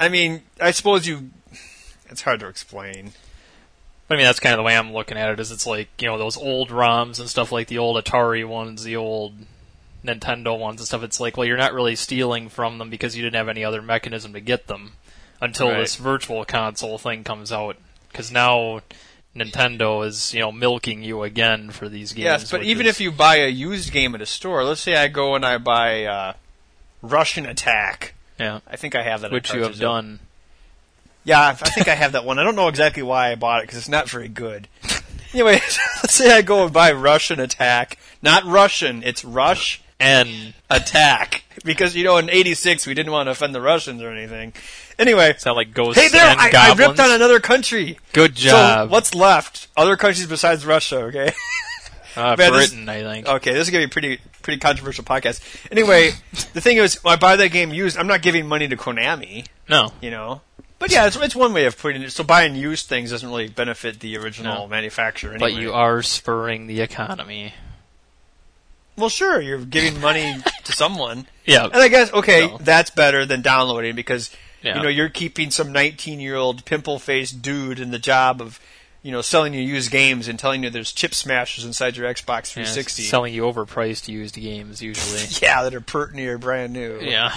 I mean, I suppose you. It's hard to explain. I mean, that's kind of the way I'm looking at it. Is it's like, you know, those old ROMs and stuff, like the old Atari ones, the old Nintendo ones and stuff. It's like, well, you're not really stealing from them because you didn't have any other mechanism to get them until Right. this virtual console thing comes out. Because now Nintendo is, you know, milking you again for these games. Yes, but which even is- if you buy a used game at a store, let's say I go and I buy uh, Russian Attack. yeah, I think I have that. at which you have Cartridge. done. Yeah, I think I have that one. I don't know exactly why I bought it because it's not very good. Anyway, let's say I go and buy Russian Attack. Not Russian, it's Rush And Attack. Because, you know, in eighty-six we didn't want to offend the Russians or anything. Anyway, is that like Ghosts hey there, and I, I Goblins? ripped on another country. Good job. So, what's left? Other countries besides Russia, okay? uh, Man, this- Britain, I think. Okay, this is going to be a pretty, pretty controversial podcast. Anyway, the thing is, when I buy that game used, I'm not giving money to Konami, No. you know? But yeah, it's, it's one way of putting it. So buying used things doesn't really benefit the original No. manufacturer anyway. But you are spurring the economy. Well, sure, you're giving money to someone. Yeah. And I guess, okay, No. that's better than downloading because, Yeah. you know, you're keeping some nineteen-year-old pimple-faced dude in the job of, you know, selling you used games and telling you there's chip smashers inside your Xbox three Yeah, sixty. selling you overpriced used games, usually. Yeah, that are pertinent or brand new. Yeah.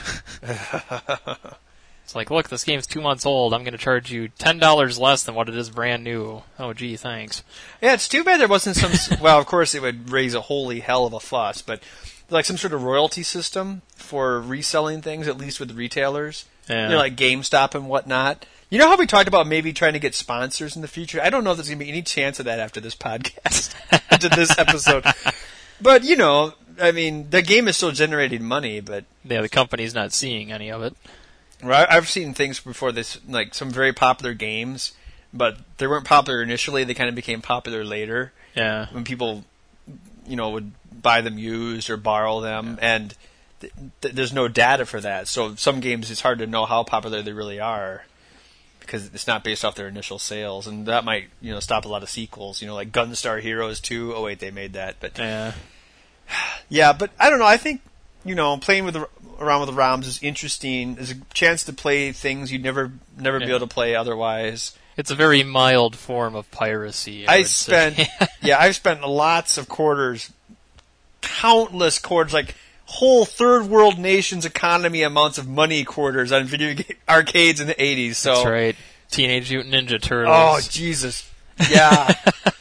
It's like, look, this game's two months old. I'm going to charge you ten dollars less than what it is brand new. Oh, gee, thanks. Yeah, it's too bad there wasn't some. Well, of course, it would raise a holy hell of a fuss, but like some sort of royalty system for reselling things, at least with retailers. Yeah. You know, like GameStop and whatnot. You know how we talked about maybe trying to get sponsors in the future? I don't know if there's going to be any chance of that after this podcast, after this episode. But, you know, I mean, the game is still generating money, but Yeah, the company's not seeing any of it. right, I've seen things before this, like some very popular games, but they weren't popular initially. They kind of became popular later. Yeah. When people, you know, would buy them used or borrow them, and th- th- there's no data for that. So some games, it's hard to know how popular they really are because it's not based off their initial sales, and that might, you know, stop a lot of sequels. You know, like Gunstar Heroes two. Oh wait, they made that, but Yeah. yeah, but I don't know. I think, you know, playing with the, around with the ROMs is interesting. There's a chance to play things you'd never never be Yeah. able to play otherwise. It's a very mild form of piracy. I, I would spent, say. yeah, I've spent lots of quarters, countless quarters, like whole third world nations economy amounts of money quarters on video game arcades in the eighties. So, That's right. Teenage Mutant Ninja Turtles. oh Jesus, yeah.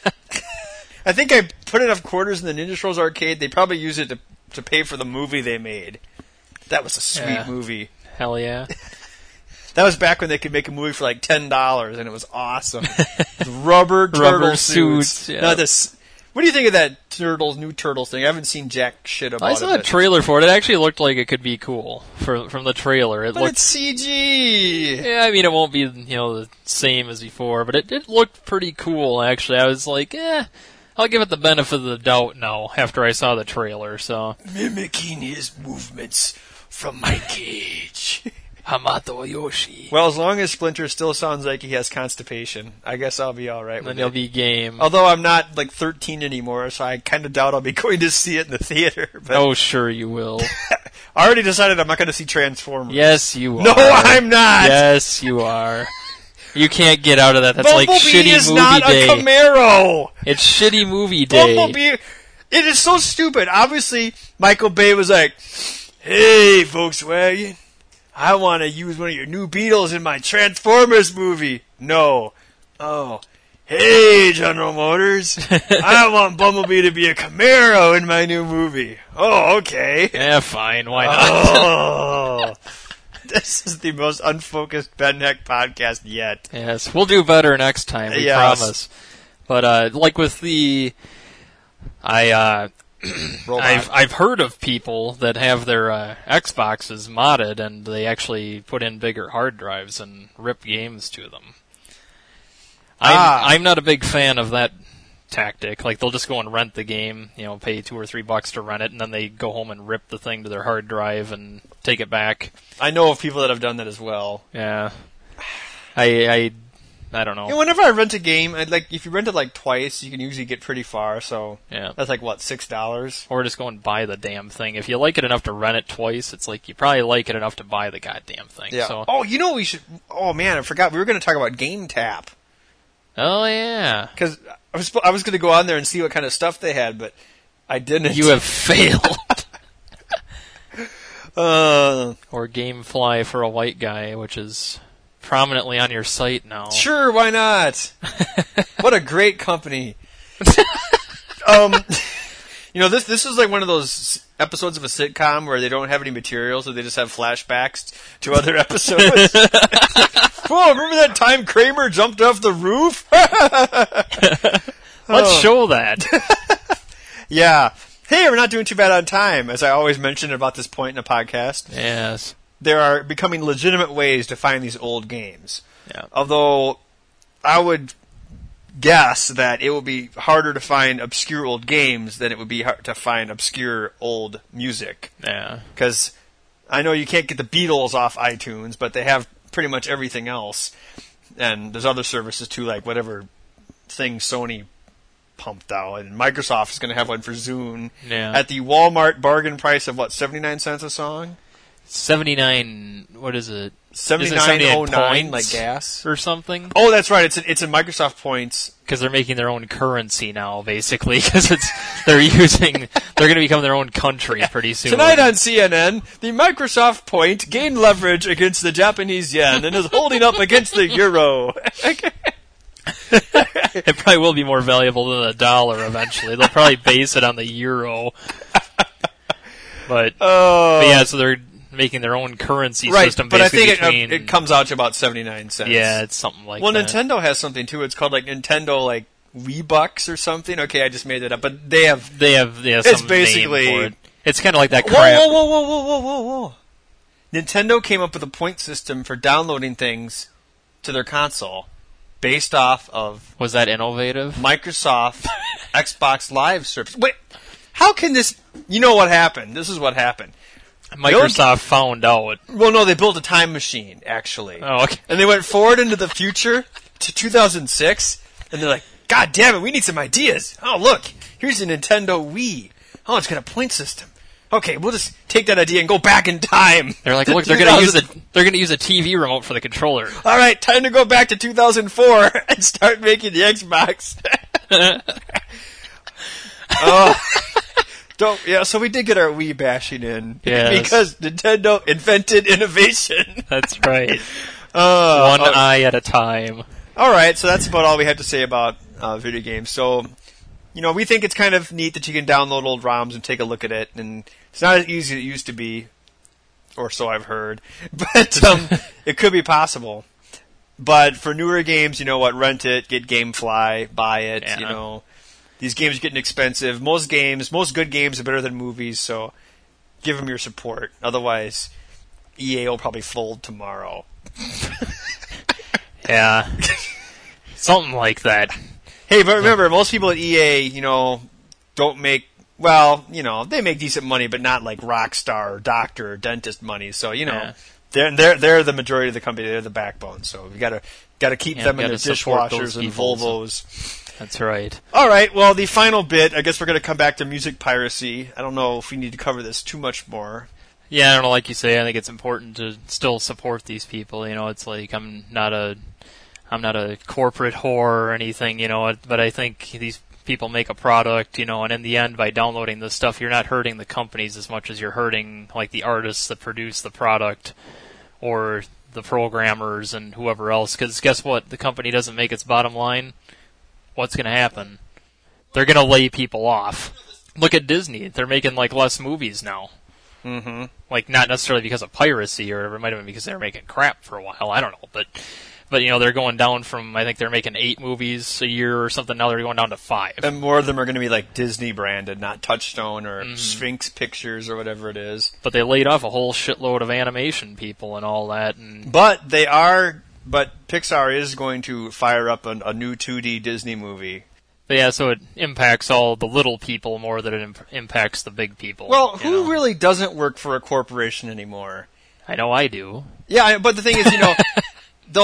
I think I put enough quarters in the Ninja Turtles arcade. They probably used it to to pay for the movie they made. That was a sweet Yeah. movie. Hell yeah. That was back when they could make a movie for like ten dollars, and it was awesome. Rubber turtle Rubber suits. suits, yeah. Now this. What do you think of that Turtles, new Turtles thing? I haven't seen jack shit about I saw it. a but- trailer for it. It actually looked like it could be cool for, from the trailer. It but looked. it's C G. Yeah, I mean, it won't be, you know, the same as before, but it, it looked pretty cool, actually. I was like, eh, I'll give it the benefit of the doubt now, after I saw the trailer, so. Mimicking his movements from my cage. Hamato Yoshi. Well, as long as Splinter still sounds like he has constipation, I guess I'll be all right And with then he'll it. be game. Although I'm not like thirteen anymore, so I kind of doubt I'll be going to see it in the theater. But Oh, sure you will. I already decided I'm not going to see Transformers. Yes, you are. No, I'm not. Yes, you are. You can't get out of that. That's Bumblebee like shitty is movie not day. a Camaro. It's shitty movie day. Bumblebee. It is so stupid. Obviously, Michael Bay was like, "Hey, Volkswagen, I want to use one of your new Beetles in my Transformers movie." No. Oh. Hey, General Motors, I want Bumblebee to be a Camaro in my new movie. Oh, okay. Yeah, fine. Why not? Oh. This is the most unfocused Ben Heck podcast yet. Yes, we'll do better next time. We Yes. promise. But uh, like with the, I uh, Robot. I've I've heard of people that have their uh, Xboxes modded and they actually put in bigger hard drives and rip games to them. I'm Ah. I'm not a big fan of that tactic. Like they'll just go and rent the game, you know, pay two or three bucks to rent it, and then they go home and rip the thing to their hard drive and take it back. I know of people that have done that as well. Yeah, I I I don't know. Yeah, whenever I rent a game, I'd like if you rent it like twice, you can usually get pretty far. So Yeah. that's like what six dollars. Or just go and buy the damn thing. If you like it enough to rent it twice, it's like you probably like it enough to buy the goddamn thing. Yeah. So. Oh, you know what we should. Oh man, I forgot we were going to talk about Game Tap Oh yeah. because I was I was going to go on there and see what kind of stuff they had, but I didn't. You have failed. Uh, Or GameFly for a white guy, which is prominently on your site now. sure, why not? What a great company. um, you know this this is like one of those episodes of a sitcom where they don't have any material, so they just have flashbacks to other episodes. Oh, remember that time Kramer jumped off the roof? Let's show that. Yeah. Hey, we're not doing too bad on time, as I always mention about this point in a podcast. Yes. There are becoming legitimate ways to find these old games. Yeah. Although, I would guess that it will be harder to find obscure old games than it would be hard to find obscure old music. Yeah. Because I know you can't get the Beatles off iTunes, but they have pretty much everything else. And there's other services too, like whatever thing Sony pumped out, and Microsoft is going to have one for Zune Yeah. at the Walmart bargain price of what, seventy-nine cents a song? seventy-nine, what is it? seventy-nine oh nine, points like gas. or something? Oh, that's right. It's in, it's in Microsoft points. Because they're making their own currency now, basically. Because it's they're using they're going to become their own country pretty soon. Tonight on C N N, the Microsoft point gained leverage against the Japanese yen and is holding up against the euro. It probably will be more valuable than a dollar eventually. They'll probably base it on the euro. But, Oh, but yeah, so they're making their own currency right. system. But I basically think between, it, it comes out to about seventy-nine cents. Yeah, it's something like well, that. Nintendo has something too. It's called like Nintendo like Wii-Bucks or something. Okay, I just made it up, but they have. They have yeah, It's some basically- name for it. It's kind of like that Whoa, crap. whoa, whoa, whoa, whoa, whoa, whoa, whoa! Nintendo came up with a point system for downloading things to their console based off of Was that innovative? Microsoft Xbox Live service. Wait, how can this? You know what happened? This is what happened. Microsoft found out. Well, no, they built a time machine actually, Oh, okay. and they went forward into the future to two thousand six, and they're like, "God damn it, we need some ideas." Oh, look, here's a Nintendo Wii. Oh, it's got a point system. Okay, we'll just take that idea and go back in time. They're like, to look, they're going to use two thousand a they're going to use a T V remote for the controller. All right, time to go back to two thousand four and start making the Xbox. Oh, don't yeah. So we did get our Wii bashing in Yes. because Nintendo invented innovation. That's right. Uh, One uh, eye at a time. all right, so that's about all we had to say about uh, video games. So, you know, we think it's kind of neat that you can download old ROMs and take a look at it, and it's not as easy as it used to be, or so I've heard. But um, it could be possible. But for newer games, you know what? Rent it, get GameFly, buy it. Yeah. You know, these games are getting expensive. Most games, most good games are better than movies, so give them your support. Otherwise, E A will probably fold tomorrow. Yeah. Something like that. Hey, but remember, most people at E A, you know, don't make, well, you know, they make decent money, but not like Rockstar or Doctor or Dentist money. So, you know, Yeah. they're they're they're the majority of the company. They're the backbone. So we gotta gotta keep Yeah, them in their gotta support those dishwashers and people, so- Volvos. That's right. All right. Well, the final bit. I guess we're gonna come back to music piracy. I don't know if we need to cover this too much more. Yeah, I don't know, like you say, I think it's important to still support these people. You know, it's like I'm not a I'm not a corporate whore or anything, you know, but I think these people make a product, you know, and in the end, by downloading this stuff, you're not hurting the companies as much as you're hurting, like, the artists that produce the product or the programmers and whoever else. Because guess what? The company doesn't make its bottom line. What's going to happen? They're going to lay people off. Look at Disney. They're making, like, less movies now. Mm-hmm. Like, not necessarily because of piracy, or it might have been because they were making crap for a while. I don't know, but... But, you know, they're going down from, I think they're making eight movies a year or something. Now they're going down to five. And more of them are going to be like Disney branded, not Touchstone or Mhm. Sphinx Pictures or whatever it is. But they laid off a whole shitload of animation people and all that. And But they are, but Pixar is going to fire up a, a new two D Disney movie. but yeah, so it impacts all the little people more than it imp- impacts the big people. Well, you who know? really doesn't work for a corporation anymore? I know I do. Yeah, I- but the thing is, you know, though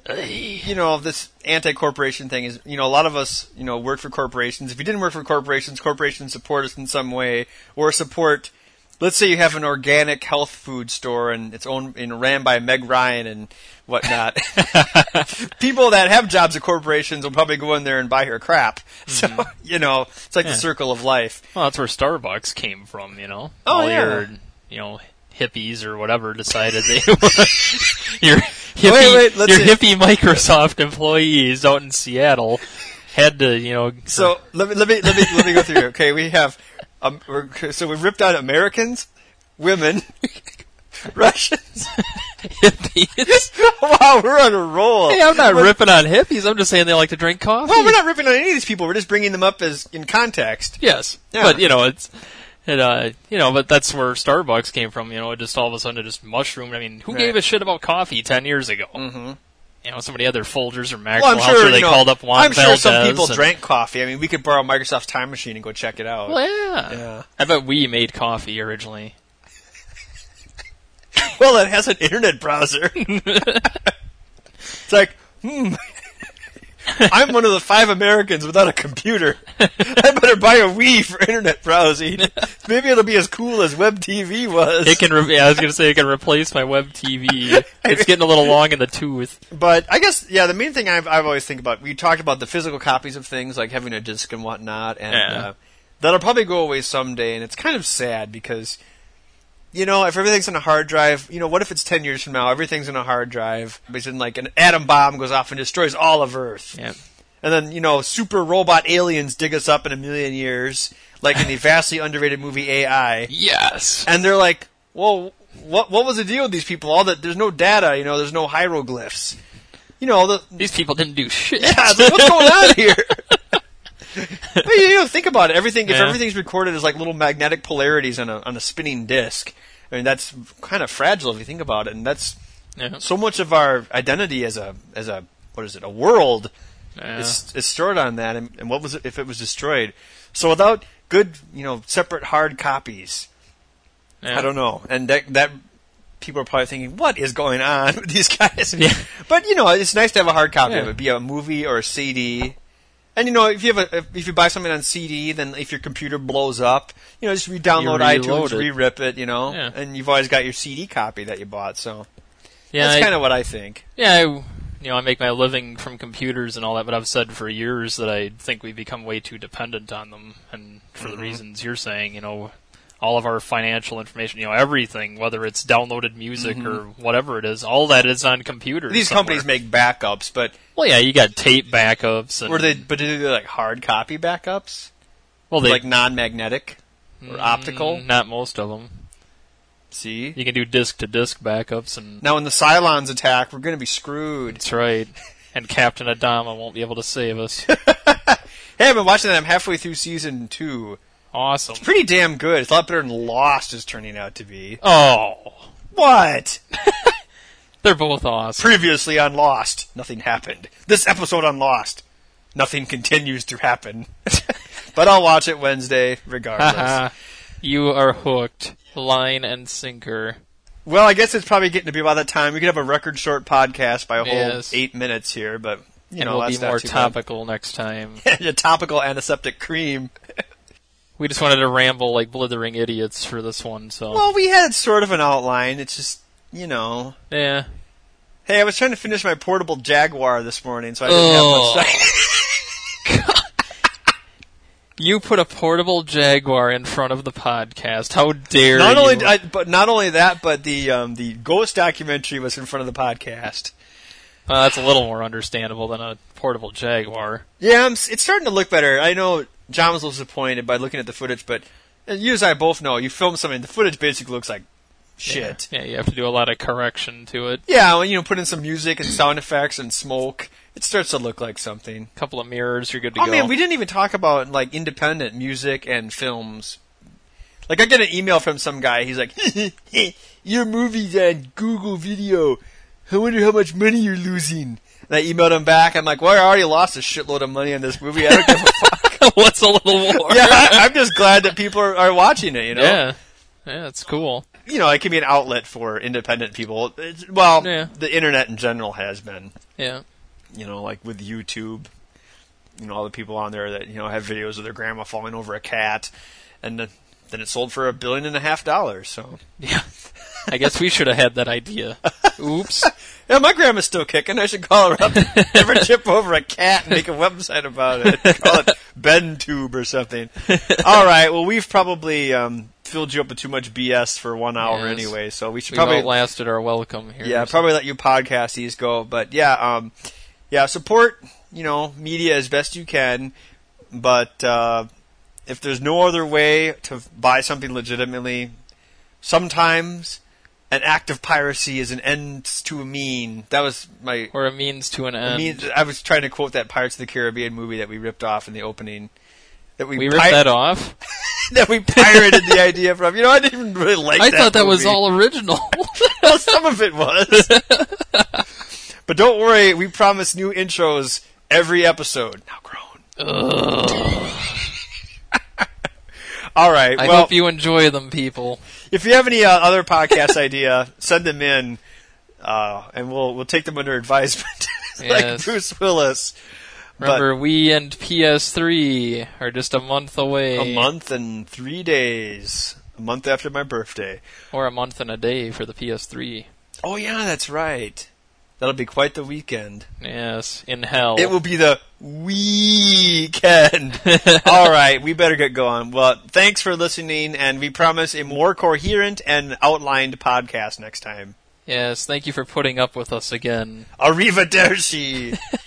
you know, this anti-corporation thing is, you know, a lot of us, you know, work for corporations. If you didn't work for corporations, corporations support us in some way, or support, let's say you have an organic health food store and it's owned and ran by Meg Ryan and whatnot. People that have jobs at corporations will probably go in there and buy her crap. So, mm-hmm. you know, it's like yeah. the circle of life. Well, that's where Starbucks came from, you know. Oh, All yeah. your, you know, hippies or whatever decided they were your hippie, wait, wait, your see. hippie Microsoft employees out in Seattle had to, you know. So let me let me let me let me go through. Okay, we have um, we're, so we've ripped out Americans, women, Russians, hippies. Wow, we're on a roll. Hey, I'm not we're, ripping on hippies. I'm just saying they like to drink coffee. Well, we're not ripping on any of these people. We're just bringing them up as in context. Yes, yeah. But you know it's. It, uh, you know, but that's where Starbucks came from, you know, it just all of a sudden it just mushroomed. I mean, who right. gave a shit about coffee ten years ago? Mm-hmm. You know, somebody had their Folgers or Maxwell. Well, I'm sure, sure they you know, called up Juan I'm sure Valdez some people and, drank coffee. I mean, we could borrow Microsoft's time machine and go check it out. Well, yeah. yeah. I bet we made coffee originally. Well, it has an internet browser. It's like, hmm. I'm one of the five Americans without a computer. I better buy a Wii for internet browsing. Maybe it'll be as cool as Web T V was. It can. Re- yeah, I was going to say it can replace my Web T V. It's getting a little long in the tooth. But I guess, yeah, the main thing I've, I've always think about, we talked about the physical copies of things, like having a disc and whatnot, and Yeah. uh, that'll probably go away someday, and it's kind of sad because, you know, if everything's on a hard drive, you know, what if it's ten years from now, everything's on a hard drive, but then like an atom bomb goes off and destroys all of Earth. Yeah. And then, you know, super robot aliens dig us up in a million years, like in the vastly underrated movie A I. Yes. And they're like, well, what what was the deal with these people? All that there's no data, you know, there's no hieroglyphs. You know, the, These people didn't do shit. yeah, it's like, what's going on here? But you know, think about it. Everything, if Yeah. everything's recorded as like little magnetic polarities on a on a spinning disc, I mean, that's kind of fragile if you think about it. And that's Yeah. so much of our identity as a as a what is it? A world Yeah. is is stored on that. And, and what was it if it was destroyed? So without good, you know, separate hard copies, Yeah. I don't know. And that that people are probably thinking, what is going on with these guys? Yeah. But you know, it's nice to have a hard copy Yeah. of it, be it a movie or a C D. And you know, if you have a, if, if you buy something on C D, then if your computer blows up, you know, just re-download You reload iTunes, it. re-rip it, you know, Yeah. and you've always got your C D copy that you bought. So Yeah, that's I- kind of what I think. Yeah, I, you know, I make my living from computers and all that, but I've said for years that I think we become way too dependent on them, and for Mm-hmm. the reasons you're saying, you know, all of our financial information, you know, everything, whether it's downloaded music or whatever it is, all that is on computers. Mm-hmm. These somewhere. companies make backups, but Well, yeah, you got tape backups. And, were they? But do they do like hard copy backups, well, they like non-magnetic or optical? Mm, Not most of them. See, You can do disc-to-disc backups, and now when the Cylons attack, we're going to be screwed. that's right. And Captain Adama won't be able to save us. Hey, I've been watching that. I'm halfway through season two. Awesome. Pretty damn good. It's a lot better than Lost is turning out to be. Oh, What? they're both awesome. Previously on Lost, nothing happened. This episode on Lost, nothing continues to happen. But I'll watch it Wednesday, regardless. Haha. You are hooked. Line and sinker. Well, I guess it's probably getting to be about that time. We could have a record short podcast by a whole Yes. eight minutes here, but you And know, we'll that's be more not too topical next time. bad. A topical antiseptic cream. We just wanted to ramble like blithering idiots for this one, so. Well, we had sort of an outline. It's just, you know. yeah. Hey, I was trying to finish my portable Jaguar this morning, so I didn't Oh. have much time. You put a portable Jaguar in front of the podcast. How dare Not you? only, I, but not only that, but the um, the Ghost documentary was in front of the podcast. Uh, that's a little more understandable than a portable Jaguar. Yeah, I'm, s- it's starting to look better. I know John was a little disappointed by looking at the footage, but uh, you as I both know, you film something, the footage basically looks like shit. Yeah, you have to do a lot of correction to it. Yeah, well, you know, put in some music and sound effects and smoke. It starts to look like something. A couple of mirrors, you're good to Oh go. man, we didn't even talk about like independent music and films. Like I get an email from some guy. He's like, "Your movie's on Google Video. I wonder how much money you're losing." And I emailed him back. I'm like, "Well, I already lost a shitload of money on this movie. I don't give a fuck." What's a little more? Yeah, I, I'm just glad that people are, are watching it. You know. Yeah. Yeah, it's cool. you know, it can be an outlet for independent people. It's, well, Yeah. the internet in general has been. Yeah. You know, like with YouTube, you know, all the people on there that, you know, have videos of their grandma falling over a cat, and then, then it sold for a billion and a half dollars, so. Yeah. I guess we should have had that idea. Oops. Yeah, my grandma's still kicking. I should call her up, never trip over a cat, and make a website about it. Call it BenTube or something. All right, well, we've probably um, filled you up with too much B S for one hour Yes. anyway, so we should We've probably outlasted our welcome here. yeah, so- probably let you podcasties go. But yeah, um, yeah, support, you know, media as best you can. But uh, if there's no other way to buy something legitimately, sometimes an act of piracy is an end to a mean. That was my. Or a means to an I end. mean, I was trying to quote that Pirates of the Caribbean movie that we ripped off in the opening. That we we ripped pi- that off? that we pirated the idea from. You know, I didn't really like I that thought that was movie. all original. Well, some of it was. But don't worry, we promise new intros every episode. Now grown. All right. I well, hope you enjoy them, people. if you have any uh, other podcast idea, send them in, uh, and we'll we'll take them under advisement, like Yes. Bruce Willis. Remember, we and P S three are just a month away. A month and three days. A month after my birthday. Or a month and a day for the P S three. Oh yeah, that's right. That'll be quite the weekend. Yes, in hell. It will be the weekend. All right, we better get going. Well, thanks for listening, and we promise a more coherent and outlined podcast next time. Yes, thank you for putting up with us again. Arrivederci.